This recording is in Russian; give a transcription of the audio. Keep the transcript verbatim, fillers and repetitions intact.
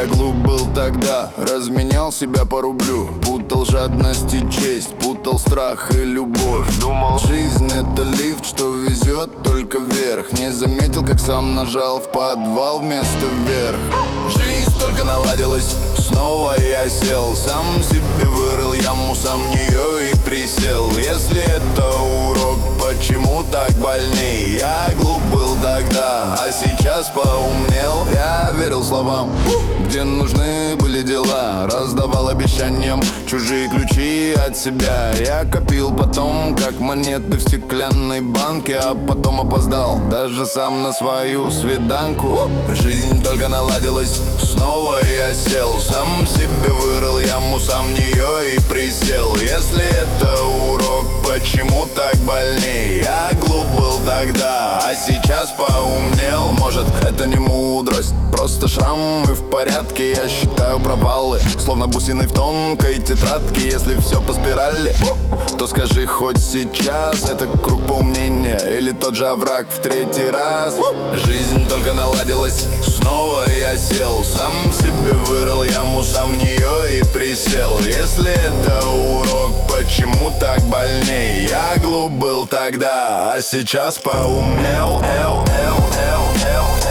Я глуп был тогда, разменял себя по рублю. Путал жадность и честь, путал страх и любовь. Думал, жизнь это лифт, что везет только вверх. Не заметил, как сам нажал в подвал вместо вверх. Жизнь только наладилась, снова я сел. Сам себе вырыл яму, сам в нее и присел. Если это урок, почему так больней? Я глуп был тогда, а сейчас поумнел. Я верил словам, где нужны были дела. Раздавал обещаниям чужие ключи от себя. Я копил потом, как монеты в стеклянной банке. А потом опоздал, даже сам на свою свиданку. Жизнь только наладилась, снова я сел. Сам себе вырыл яму, сам в нее и присел. Если это урок, почему так больней? Я глуп был тогда, а сейчас поумнел. Может, это не мудрость, просто шрамы в порядке. Я считаю провалы, словно бусины в тонкой тетрадке. Если все по спирали, то скажи хоть сейчас, это круг поумнения или тот же овраг в третий раз. Жизнь только наладилась, снова я сел. Сам себе вырыл яму, сам в нее и присел. Если это урок, почему так больней? Я глуп был тогда, а сейчас поумнел. Эл, эл, эл, эл.